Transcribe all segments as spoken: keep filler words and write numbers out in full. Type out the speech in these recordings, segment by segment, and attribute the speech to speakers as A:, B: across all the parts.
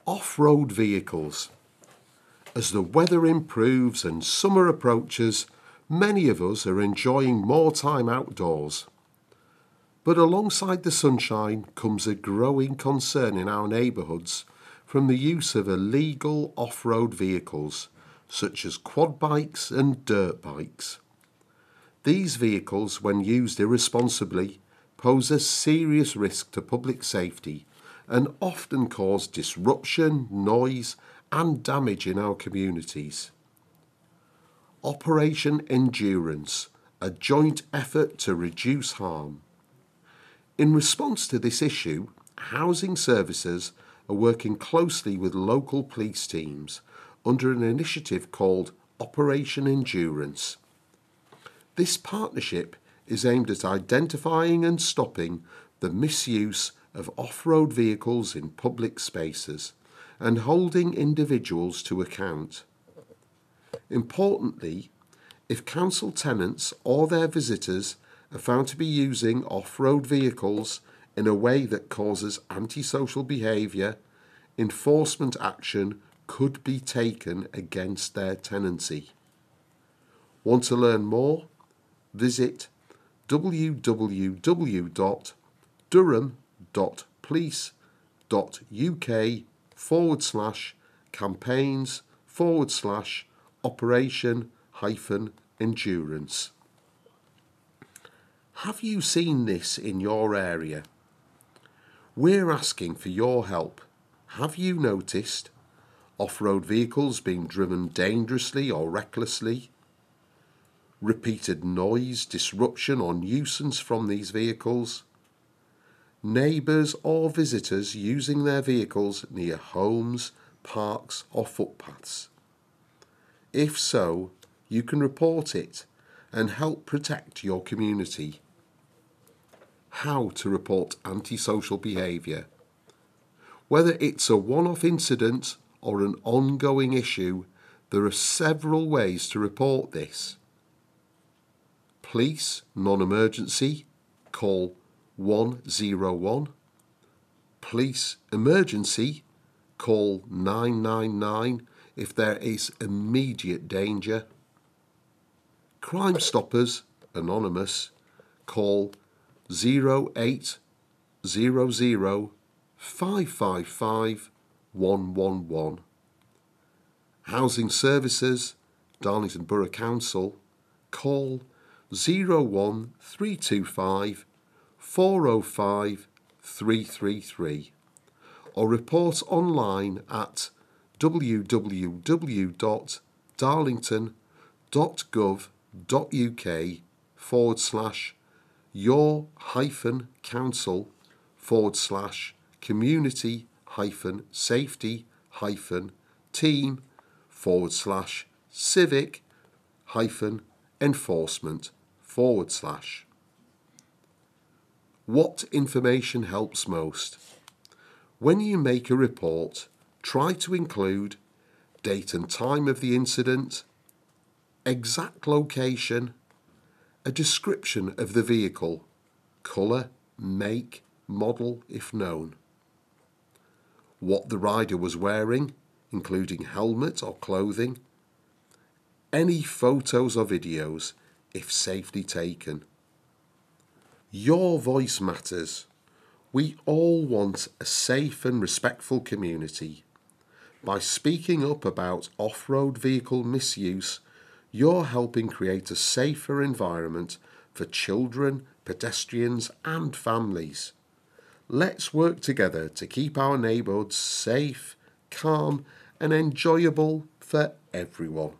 A: Off-road vehicles. As the weather improves and summer approaches, many of us are enjoying more time outdoors. But alongside the sunshine comes a growing concern in our neighbourhoods from the use of illegal off-road vehicles, such as quad bikes and dirt bikes. These vehicles, when used irresponsibly, pose a serious risk to public safety and often cause disruption, noise and damage in our communities. Operation Endurance, a joint effort to reduce harm. In response to this issue, housing services are working closely with local police teams under an initiative called Operation Endurance. This partnership is aimed at identifying and stopping the misuse of off-road vehicles in public spaces and holding individuals to account. Importantly, if council tenants or their visitors are found to be using off-road vehicles in a way that causes antisocial behaviour, enforcement action could be taken against their tenancy. Want to learn more? Visit w w w dot durham dot police dot u k forward slash campaigns forward slash operation hyphen endurance. Have you seen this in your area? We're asking for your help. Have you noticed off-road vehicles being driven dangerously or recklessly? Repeated noise, disruption or nuisance from these vehicles? Neighbours or visitors using their vehicles near homes, parks or footpaths? If so, you can report it and help protect your community. How to report antisocial behaviour. Whether it's a one-off incident or an ongoing issue, there are several ways to report this. Police non-emergency, call one zero one. Police emergency, call nine nine nine if there is immediate danger. Crime Stoppers Anonymous, call zero eight zero zero five five five one one one. Housing Services Darlington Borough Council, call zero one three two five four zero five three three three or report online at w w w dot darlington dot gov dot u k forward slash your hyphen council forward slash community hyphen safety hyphen team forward slash civic hyphen enforcement forward slash. What information helps most? When you make a report, try to include date and time of the incident, exact location, a description of the vehicle, colour, make, model if known, what the rider was wearing, including helmet or clothing, any photos or videos if safely taken. Your voice matters. We all want a safe and respectful community. By speaking up about off-road vehicle misuse, you're helping create a safer environment for children, pedestrians and families. Let's work together to keep our neighbourhoods safe, calm and enjoyable for everyone.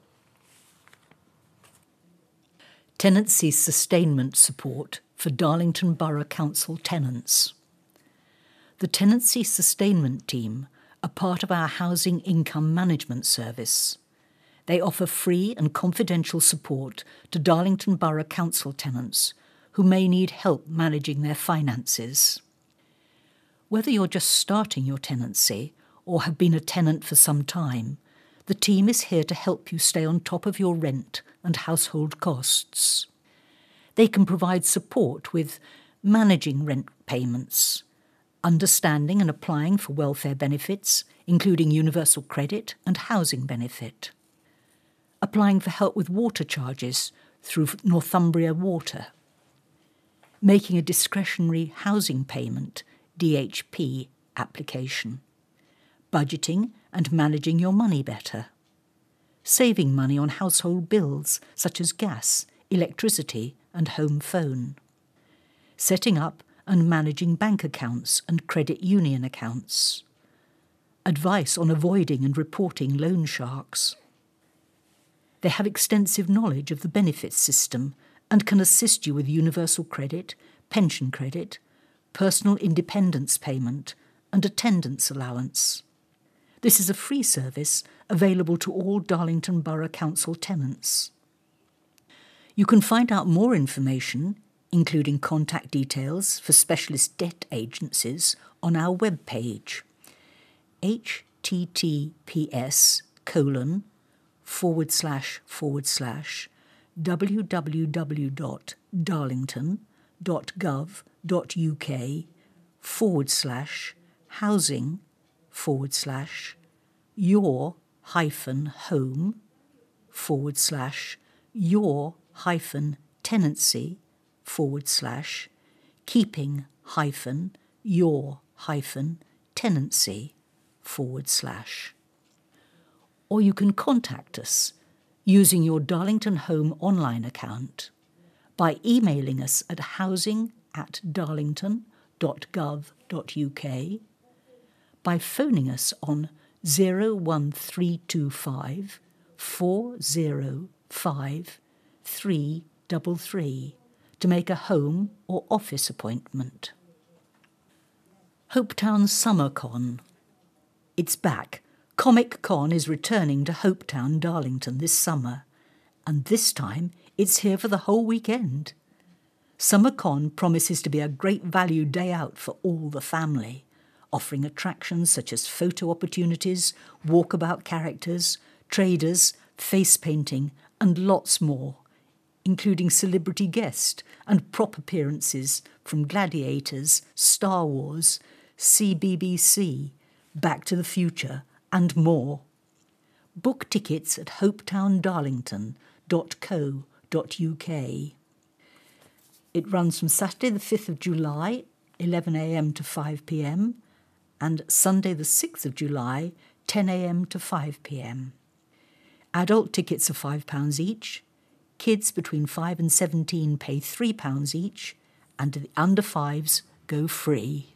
B: Tenancy Sustainment Support for Darlington Borough Council tenants. The Tenancy Sustainment Team are part of our Housing Income Management Service. They offer free and confidential support to Darlington Borough Council tenants who may need help managing their finances. Whether you're just starting your tenancy or have been a tenant for some time, the team is here to help you stay on top of your rent and household costs. They can provide support with managing rent payments, understanding and applying for welfare benefits, including universal credit and housing benefit, applying for help with water charges through Northumbria Water, making a discretionary housing payment D H P application, budgeting and managing your money better, saving money on household bills such as gas, electricity and home phone, setting up and managing bank accounts and credit union accounts, advice on avoiding and reporting loan sharks. They have extensive knowledge of the benefits system and can assist you with universal credit, pension credit, personal independence payment and attendance allowance. This is a free service available to all Darlington Borough Council tenants. You can find out more information, including contact details for specialist debt agencies, on our webpage, https colon forward slash forward slash www.darlington.gov.uk forward slash housing forward slash your hyphen home forward slash your hyphen tenancy forward slash keeping hyphen your hyphen tenancy forward slash. Or you can contact us using your Darlington Home online account by emailing us at housing at darlington.gov.uk, by phoning us on zero one three two five four zero five three three three to make a home or office appointment. Hopetown SummerCon. It's back. Comic Con is returning to Hopetown, Darlington this summer, and this time it's here for the whole weekend. SummerCon promises to be a great value day out for all the family, offering attractions such as photo opportunities, walkabout characters, traders, face painting and lots more, including celebrity guests and prop appearances from Gladiators, Star Wars, C B B C, Back to the Future and more. Book tickets at hopetown darlington dot co dot uk. It runs from Saturday the fifth of July, eleven a m to five p m, and Sunday the sixth of July, ten a m to five p m. Adult tickets are five pounds each, kids between five and seventeen pay three pounds each, and the under fives go free.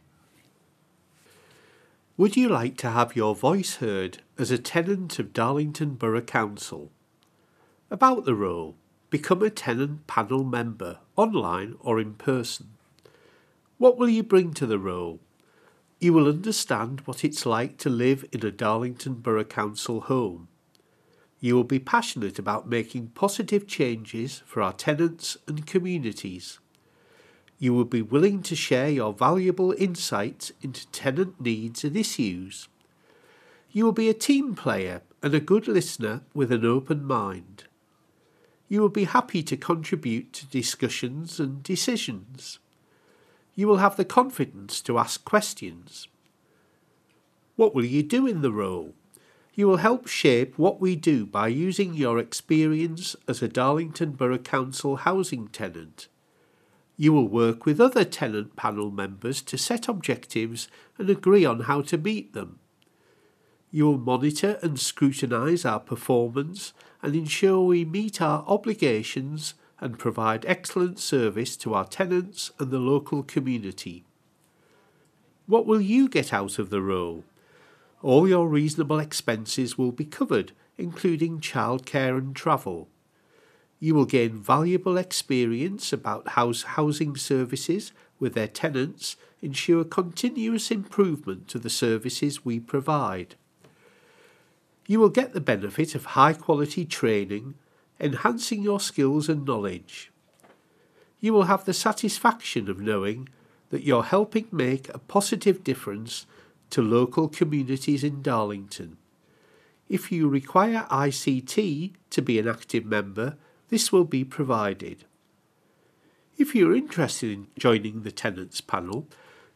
C: Would you like to have your voice heard as a tenant of Darlington Borough Council? About the role, become a tenant panel member, online or in person. What will you bring to the role? You will understand what it's like to live in a Darlington Borough Council home. You will be passionate about making positive changes for our tenants and communities. You will be willing to share your valuable insights into tenant needs and issues. You will be a team player and a good listener with an open mind. You will be happy to contribute to discussions and decisions. You will have the confidence to ask questions. What will you do in the role? You will help shape what we do by using your experience as a Darlington Borough Council housing tenant. You will work with other tenant panel members to set objectives and agree on how to meet them. You will monitor and scrutinise our performance and ensure we meet our obligations and provide excellent service to our tenants and the local community. What will you get out of the role? All your reasonable expenses will be covered, including childcare and travel. You will gain valuable experience about how housing services with their tenants ensure continuous improvement to the services we provide. You will get the benefit of high-quality training, enhancing your skills and knowledge. You will have the satisfaction of knowing that you're helping make a positive difference to local communities in Darlington. If you require I C T to be an active member, this will be provided. If you're interested in joining the tenants panel,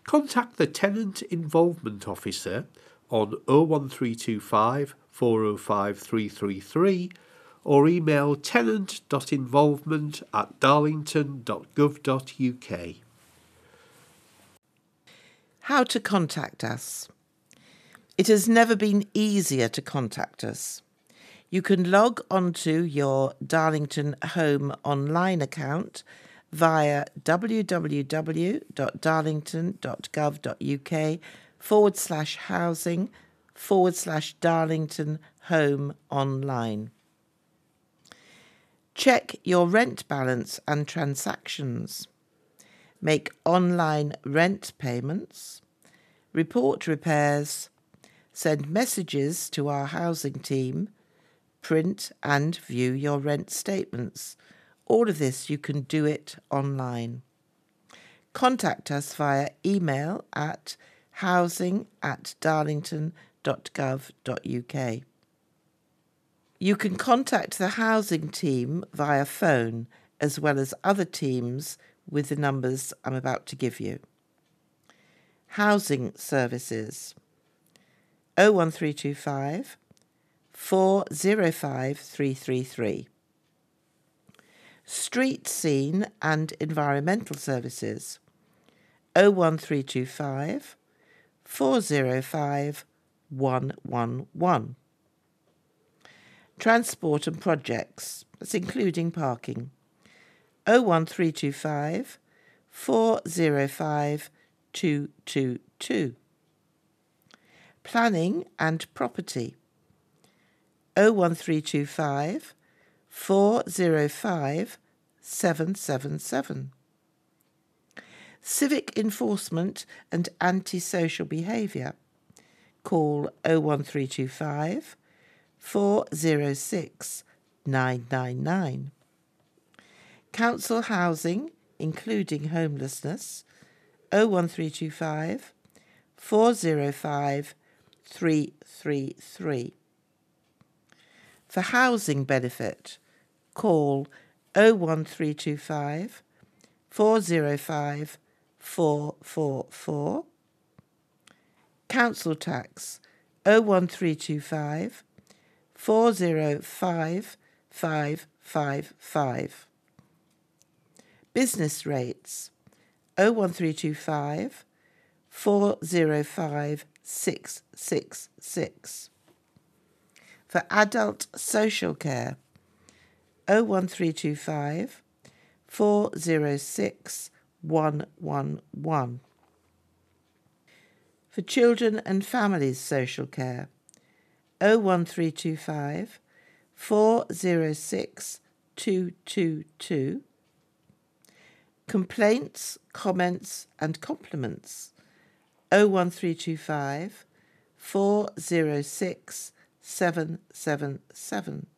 C: contact the Tenant Involvement Officer on oh one three two five, four oh five, three three three or email tenant dot involvement at darlington dot gov dot uk.
D: How to contact us. It has never been easier to contact us. You can log onto your Darlington Home online account via www.darlington.gov.uk forward slash housing forward slash Darlington Home online. Check your rent balance and transactions. Make online rent payments. Report repairs. Send messages to our housing team. Print and view your rent statements. All of this, you can do it online. Contact us via email at housing at darlington dot gov dot uk. You can contact the housing team via phone as well as other teams with the numbers I'm about to give you. Housing services oh one three two five, four oh five, three three three. Street scene and environmental services oh one three two five, four oh five, one one one. Transport and projects, that's including parking oh one three two five, four oh five, two two two. Planning and property oh one three two five, four oh five, seven seven seven. Civic enforcement and antisocial behaviour, call oh one three two five, four oh six, nine nine nine. Council housing, including homelessness, oh one three two five, four oh five, three three three. For housing benefit, call oh one three two five, four oh five, four four four. Council tax, oh one three two five, four oh five, five five five. Business rates, oh one three two five, four oh five, six six six. For adult social care, oh one three two five, four oh six, one one one. For children and families social care, oh one three two five, four oh six, two two two. Complaints, comments and compliments, oh one three two five, four oh six, seven seven seven.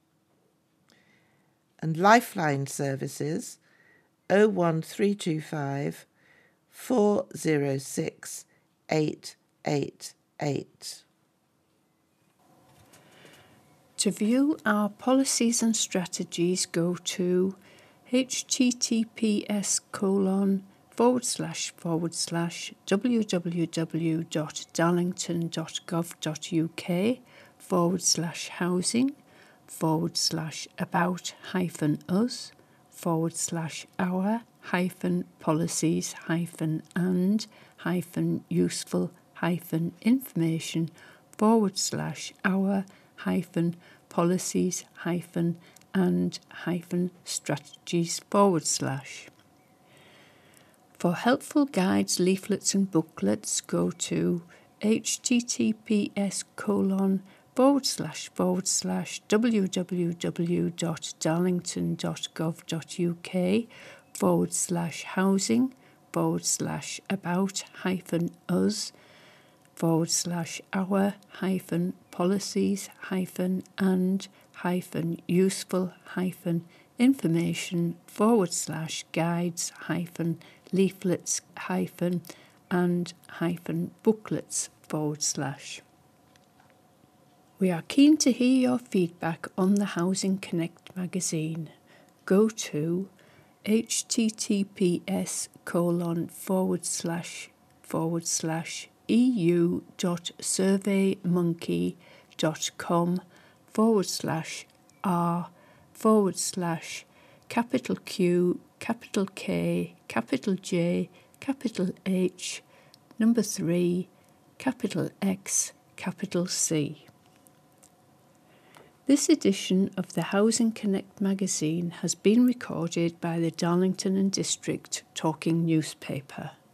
D: And Lifeline services, oh one three two five, four oh six, eight eight eight.
E: To view our policies and strategies, go to https colon forward slash forward slash www.darlington.gov.uk forward slash housing forward slash about hyphen us forward slash our hyphen policies hyphen and hyphen useful hyphen information forward slash our hyphen policies hyphen and hyphen strategies forward slash. For helpful guides, leaflets and booklets, go to https colon forward slash forward slash www.darlington.gov.uk forward slash housing forward slash about hyphen us forward slash our hyphen policies hyphen and hyphen useful hyphen information forward slash guides hyphen leaflets hyphen and hyphen booklets forward slash. We are keen to hear your feedback on the Housing Connect magazine. Go to https colon forward slash forward slash eu.surveymonkey.com forward slash r forward slash capital Q, capital K, capital J, capital H, number three, capital X, capital C. This edition of the Housing Connect magazine has been recorded by the Darlington and District Talking newspaper.